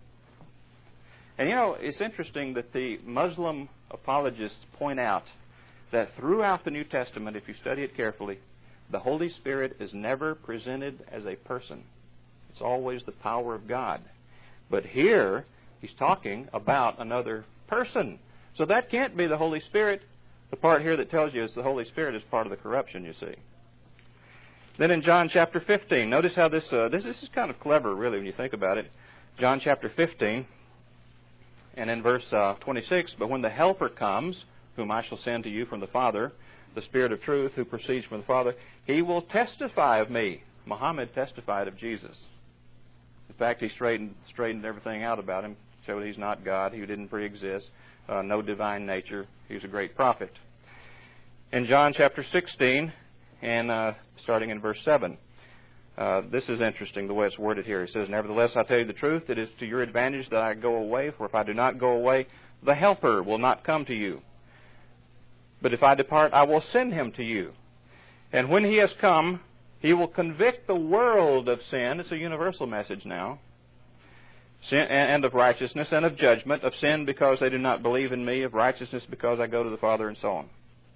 And you know, it's interesting that the Muslim apologists point out that throughout the New Testament, if you study it carefully, the Holy Spirit is never presented as a person. It's always the power of God. But here, He's talking about another person. So that can't be the Holy Spirit. The part here that tells you it's the Holy Spirit is part of the corruption, you see. Then in John chapter fifteen, notice how this, uh, this, this is kind of clever, really, when you think about it. John chapter fifteen, and in verse uh, twenty-six, but when the Helper comes, whom I shall send to you from the Father, the Spirit of truth who proceeds from the Father, He will testify of me. Muhammad testified of Jesus. In fact, he straightened, straightened everything out about Him, showed He's not God, He didn't pre-exist, uh, no divine nature. He's a great prophet. In John chapter sixteen, and uh, starting in verse seven, uh, this is interesting the way it's worded here. He says, nevertheless, I tell you the truth, it is to your advantage that I go away, for if I do not go away, the Helper will not come to you. But if I depart, I will send Him to you. And when He has come, He will convict the world of sin. It's a universal message now. Sin, and of righteousness, and of judgment. Of sin because they do not believe in me. Of righteousness because I go to the Father, and so on.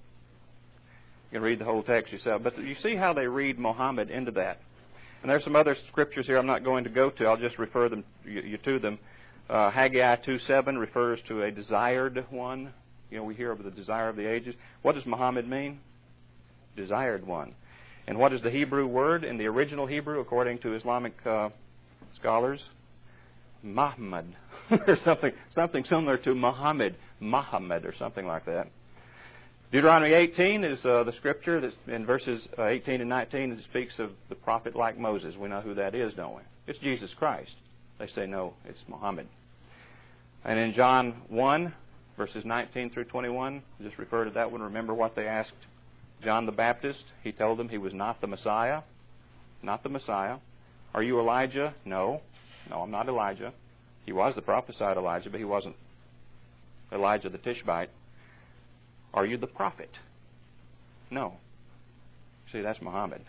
You can read the whole text yourself. But you see how they read Muhammad into that. And there's some other scriptures here I'm not going to go to. I'll just refer them you, you to them. Uh, Haggai two seven refers to a desired one. You know, we hear of the desire of the ages. What does Muhammad mean? Desired one. And what is the Hebrew word in the original Hebrew, according to Islamic uh, scholars? Muhammad. or something something similar to Muhammad. Muhammad or something like that. Deuteronomy eighteen is uh, the scripture that's in verses uh, eighteen and nineteen. It speaks of the prophet like Moses. We know who that is, don't we? It's Jesus Christ. They say no, it's Muhammad. And in John one, verses nineteen through twenty-one, just refer to that one. Remember what they asked John the Baptist? He told them he was not the Messiah. Not the Messiah. Are you Elijah? No. No, I'm not Elijah. He was the prophesied Elijah, but he wasn't Elijah the Tishbite. Are you the prophet? No. See, that's Muhammad.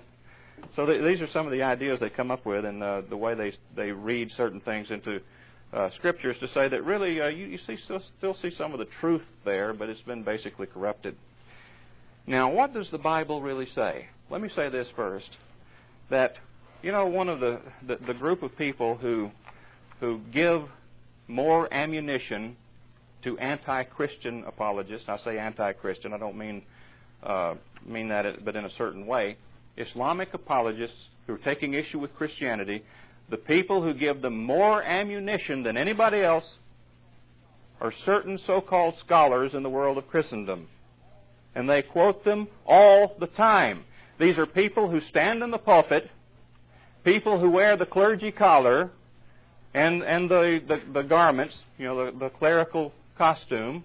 So th- these are some of the ideas they come up with, and uh, the way they they read certain things into uh, scriptures to say that really uh, you, you see still, still see some of the truth there, but it's been basically corrupted. Now, what does the Bible really say? Let me say this first: that you know one of the the, the group of people who who give more ammunition to anti-Christian apologists. I say anti-Christian. I don't mean uh, mean that, but in a certain way. Islamic apologists who are taking issue with Christianity, the people who give them more ammunition than anybody else are certain so-called scholars in the world of Christendom. And they quote them all the time. These are people who stand in the pulpit, people who wear the clergy collar and, and the, the, the garments, you know, the, the clerical costume,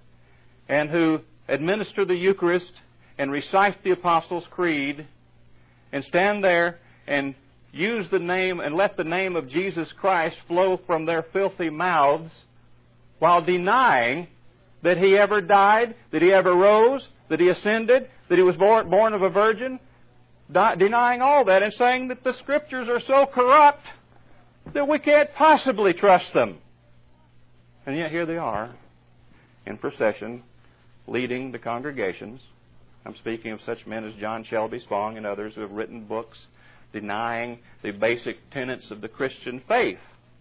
and who administer the Eucharist and recite the Apostles' Creed and stand there and use the name and let the name of Jesus Christ flow from their filthy mouths while denying that He ever died, that He ever rose, that He ascended, that He was born, born of a virgin, di- denying all that and saying that the Scriptures are so corrupt that we can't possibly trust them. And yet here they are in procession leading the congregations. I'm speaking of such men as John Shelby Spong and others who have written books denying the basic tenets of the Christian faith.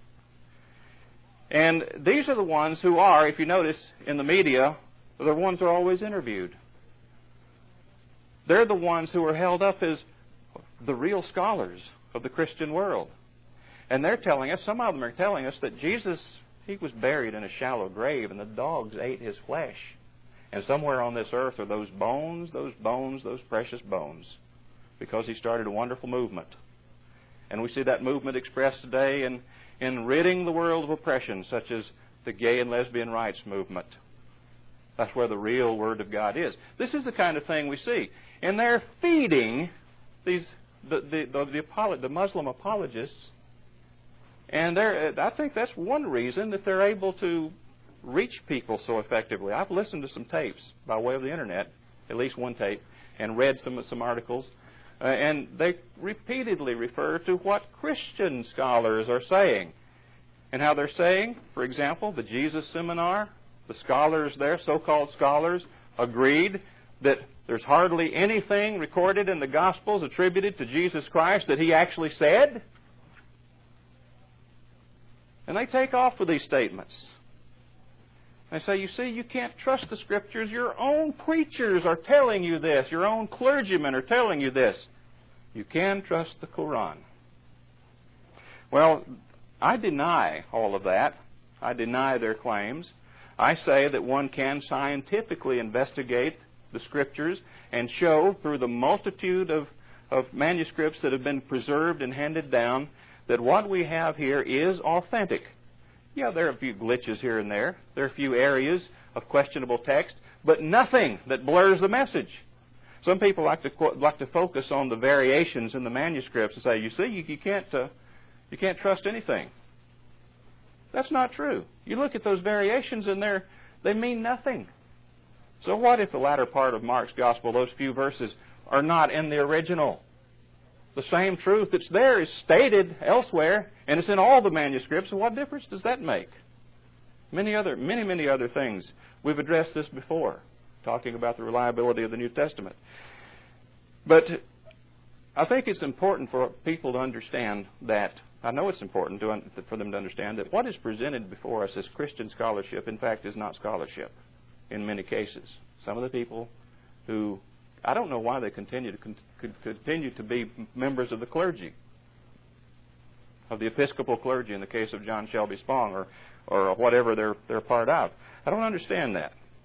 And these are the ones who are, if you notice in the media, they're the ones who are always interviewed. They're the ones who are held up as the real scholars of the Christian world. And they're telling us, some of them are telling us that Jesus, He was buried in a shallow grave and the dogs ate His flesh. And somewhere on this earth are those bones, those bones, those precious bones, because He started a wonderful movement. And we see that movement expressed today in, in ridding the world of oppression, such as the gay and lesbian rights movement. That's where the real Word of God is. This is the kind of thing we see. And they're feeding these the the the, the, apolo- the Muslim apologists. And they're, I think that's one reason that they're able to reach people so effectively. I've listened to some tapes by way of the internet, at least one tape, and read some some articles, uh, and they repeatedly refer to what Christian scholars are saying, and how they're saying, for example, the Jesus Seminar, the scholars there, so-called scholars, agreed that there's hardly anything recorded in the Gospels attributed to Jesus Christ that He actually said. And they take off with these statements. They say, you see, you can't trust the Scriptures. Your own preachers are telling you this. Your own clergymen are telling you this. You can trust the Quran. Well, I deny all of that. I deny their claims. I say that one can scientifically investigate the Scriptures and show through the multitude of, of manuscripts that have been preserved and handed down that what we have here is authentic. Yeah, there are a few glitches here and there. There are a few areas of questionable text, but nothing that blurs the message. Some people like to like to focus on the variations in the manuscripts and say, "You see, you, you can't uh, you can't trust anything." That's not true. You look at those variations, and they they mean nothing. So what if the latter part of Mark's gospel, those few verses, are not in the original? The same truth that's there is stated elsewhere, and it's in all the manuscripts. So what difference does that make? Many other, many, many other things. We've addressed this before, talking about the reliability of the New Testament. But I think it's important for people to understand that, I know it's important to, for them to understand that what is presented before us as Christian scholarship, in fact, is not scholarship in many cases. Some of the people who, I don't know why they continue to con- continue to be members of the clergy, of the Episcopal clergy in the case of John Shelby Spong, or or whatever they're they're part of. I don't understand that.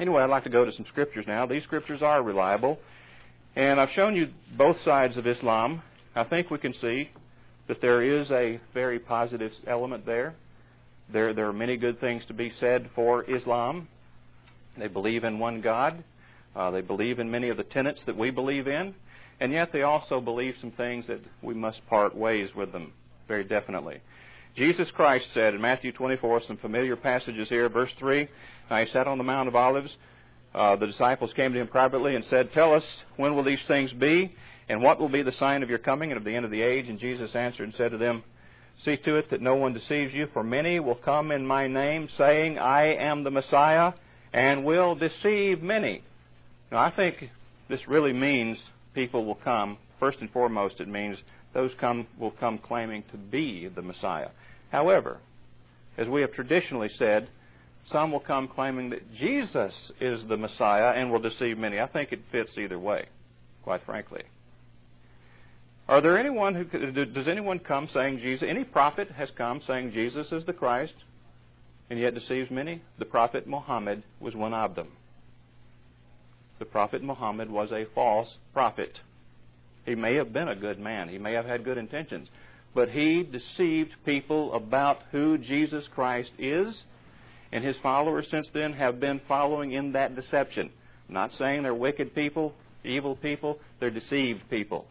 Anyway, I'd like to go to some scriptures now. These scriptures are reliable. And I've shown you both sides of Islam. I think we can see that there is a very positive element there. There, there are many good things to be said for Islam. They believe in one God. Uh, they believe in many of the tenets that we believe in. And yet they also believe some things that we must part ways with them, very definitely. Jesus Christ said in Matthew twenty-four, some familiar passages here, verse three, "Now he sat on the Mount of Olives. Uh, the disciples came to him privately and said, 'Tell us, when will these things be? And what will be the sign of your coming and of the end of the age?' And Jesus answered and said to them, 'See to it that no one deceives you, for many will come in my name, saying, I am the Messiah, and will deceive many.'" Now, I think this really means people will come. First and foremost, it means those come will come claiming to be the Messiah. However, as we have traditionally said, some will come claiming that Jesus is the Messiah and will deceive many. I think it fits either way, quite frankly. Are there anyone who, does anyone come saying Jesus, any prophet has come saying Jesus is the Christ and yet deceives many? The prophet Muhammad was one of them. The prophet Muhammad was a false prophet. He may have been a good man. He may have had good intentions. But he deceived people about who Jesus Christ is, and his followers since then have been following in that deception. I'm not saying they're wicked people, evil people. They're deceived people.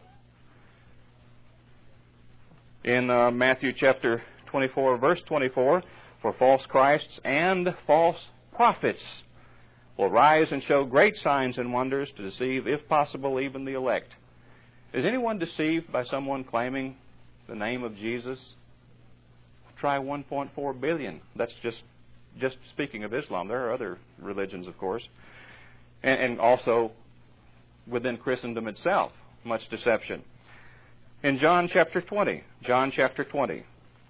In uh, Matthew chapter twenty-four, verse twenty-four, "For false Christs and false prophets will rise and show great signs and wonders to deceive, if possible, even the elect." Is anyone deceived by someone claiming the name of Jesus? Try one point four billion. That's just just speaking of Islam. There are other religions, of course. And, and also within Christendom itself, much deception. In John chapter twenty, John chapter twenty,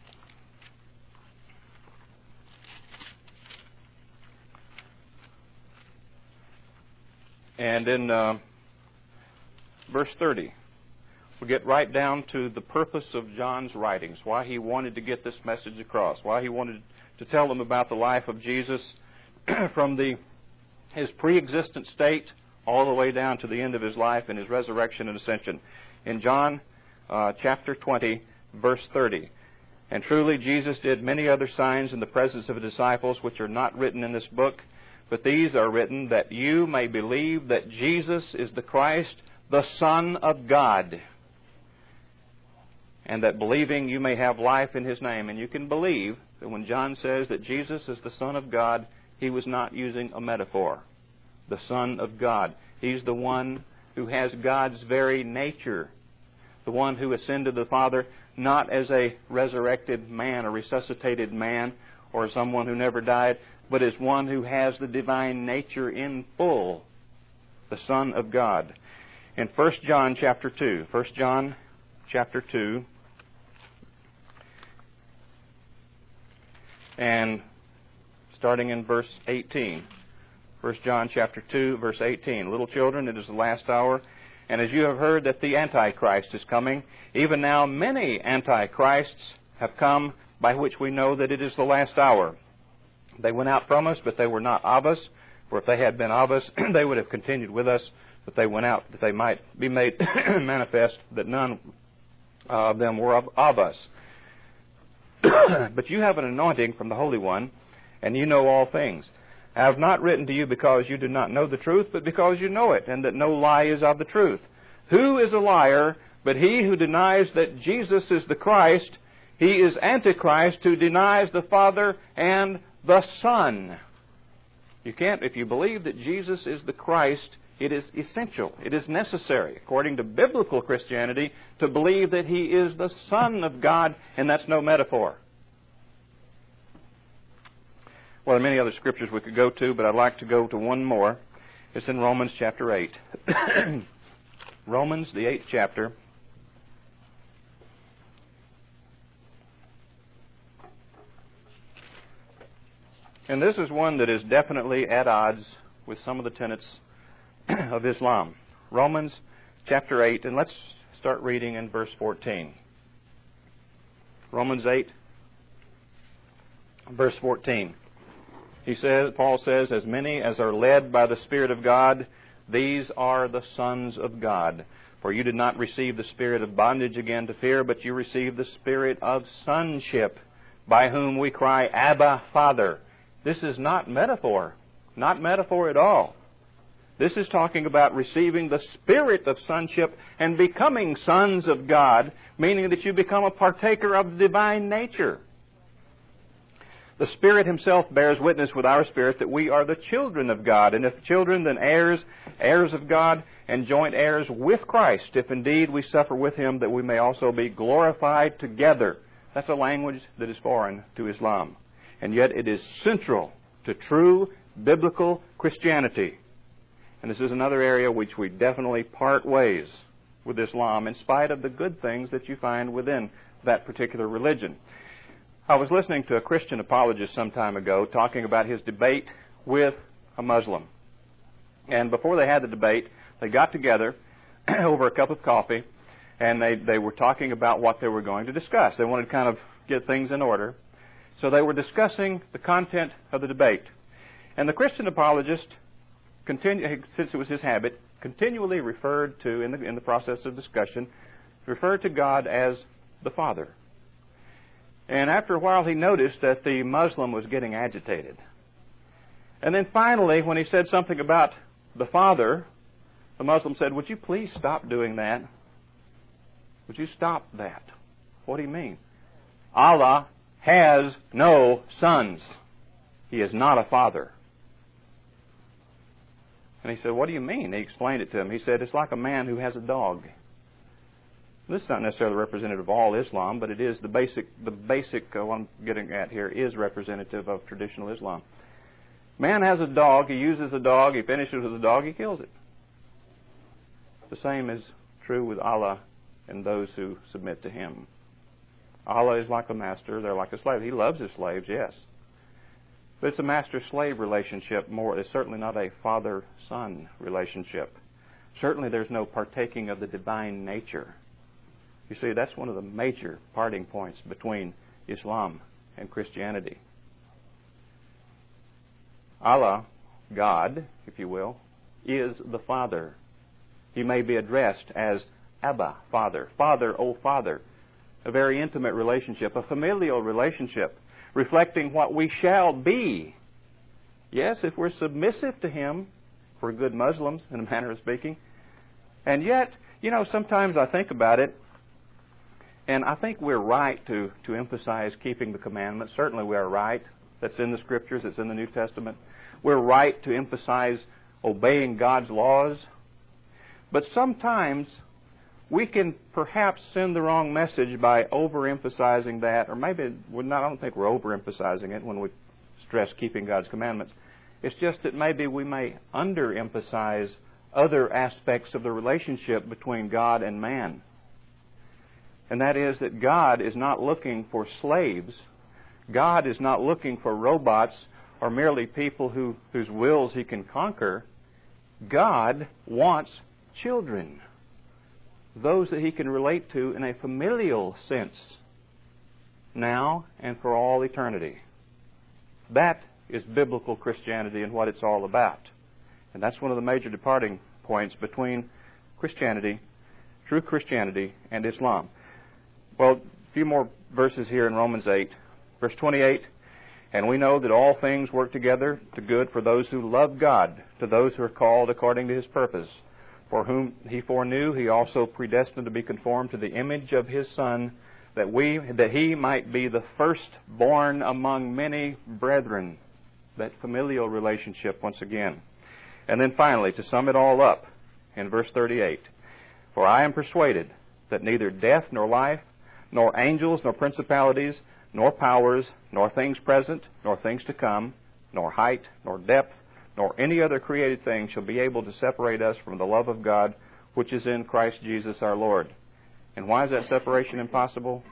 and in uh, verse thirty, we get right down to the purpose of John's writings, why he wanted to get this message across, why he wanted to tell them about the life of Jesus from the his pre-existent state all the way down to the end of his life and his resurrection and ascension. In John uh, chapter twenty, verse thirty, "And truly Jesus did many other signs in the presence of his disciples, which are not written in this book, but these are written that you may believe that Jesus is the Christ, the Son of God, and that believing you may have life in his name." And you can believe that when John says that Jesus is the Son of God, he was not using a metaphor. The Son of God. He's the one who has God's very nature. The one who ascended to the Father not as a resurrected man, a resuscitated man, or someone who never died, but as one who has the divine nature in full. The Son of God. In First John chapter two, First John chapter two, and starting in verse eighteen. First John chapter two, verse eighteen. "Little children, it is the last hour, and as you have heard that the Antichrist is coming, even now many Antichrists have come, by which we know that it is the last hour. They went out from us, but they were not of us. For if they had been of us, they would have continued with us. But they went out that they might be made manifest that none of them were of, of us. But you have an anointing from the Holy One, and you know all things. I have not written to you because you do not know the truth, but because you know it, and that no lie is of the truth. Who is a liar but he who denies that Jesus is the Christ? He is Antichrist, who denies the Father and the Son." You can't, if you believe that Jesus is the Christ, it is essential, it is necessary, according to biblical Christianity, to believe that he is the Son of God, and that's no metaphor. Well, there are many other scriptures we could go to, but I'd like to go to one more. It's in Romans chapter eight. Romans, the eighth chapter. And this is one that is definitely at odds with some of the tenets of Islam. Romans chapter eight, and let's start reading in verse fourteen. Romans eight, verse fourteen. He says, Paul says, as many as are led by the Spirit of God, these are the sons of God. For you did not receive the spirit of bondage again to fear, but you received the spirit of sonship, by whom we cry, Abba, Father. This is not metaphor. Not metaphor at all. This is talking about receiving the spirit of sonship and becoming sons of God, meaning that you become a partaker of the divine nature. The Spirit Himself bears witness with our spirit that we are the children of God, and if children, then heirs, heirs of God, and joint heirs with Christ, if indeed we suffer with Him, that we may also be glorified together. That's a language that is foreign to Islam, and yet it is central to true biblical Christianity. And this is another area which we definitely part ways with Islam, in spite of the good things that you find within that particular religion. I was listening to a Christian apologist some time ago talking about his debate with a Muslim. And before they had the debate, they got together over a cup of coffee, and they, they were talking about what they were going to discuss. They wanted to kind of get things in order. So they were discussing the content of the debate. And the Christian apologist, continue, since it was his habit, continually referred to, in the, in the process of discussion, referred to God as the Father. And after a while, he noticed that the Muslim was getting agitated. And then finally, when he said something about the Father, the Muslim said, would you please stop doing that? Would you stop that? What do you mean? Allah has no sons. He is not a father. And he said, what do you mean? He explained it to him. He said, it's like a man who has a dog. This is not necessarily representative of all Islam, but it is the basic, the basic, uh, what I'm getting at here is representative of traditional Islam. Man has a dog, he uses the dog, he finishes with the dog, he kills it. The same is true with Allah and those who submit to Him. Allah is like a master, they're like a slave. He loves his slaves, yes. But it's a master-slave relationship more. It's certainly not a father-son relationship. Certainly there's no partaking of the divine nature. You see, that's one of the major parting points between Islam and Christianity. Allah, God, if you will, is the Father. He may be addressed as Abba, Father. Father, O Father. A very intimate relationship, a familial relationship, reflecting what we shall be. Yes, if we're submissive to Him, if we're good Muslims, in a manner of speaking. And yet, you know, sometimes I think about it, and I think we're right to, to emphasize keeping the commandments. Certainly we are right. That's in the Scriptures. It's in the New Testament. We're right to emphasize obeying God's laws. But sometimes we can perhaps send the wrong message by overemphasizing that, or maybe we're not, I don't think we're overemphasizing it when we stress keeping God's commandments. It's just that maybe we may underemphasize other aspects of the relationship between God and man. And that is that God is not looking for slaves. God is not looking for robots or merely people who, whose wills He can conquer. God wants children, those that He can relate to in a familial sense, now and for all eternity. That is biblical Christianity and what it's all about. And that's one of the major departing points between Christianity, true Christianity, and Islam. Well, a few more verses here in Romans eight. Verse twenty-eight, and we know that all things work together to good for those who love God, to those who are called according to His purpose. For whom He foreknew, He also predestined to be conformed to the image of His Son, that we, that He might be the firstborn among many brethren. That familial relationship once again. And then finally, to sum it all up, in verse thirty-eight, for I am persuaded that neither death nor life, nor angels, nor principalities, nor powers, nor things present, nor things to come, nor height, nor depth, nor any other created thing shall be able to separate us from the love of God, which is in Christ Jesus our Lord. And why is that separation impossible?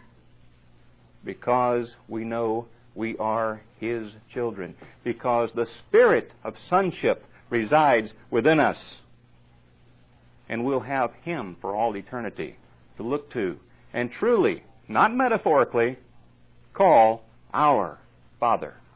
Because we know we are His children. Because the spirit of sonship resides within us. And we'll have Him for all eternity to look to. And truly, not metaphorically, call our Father.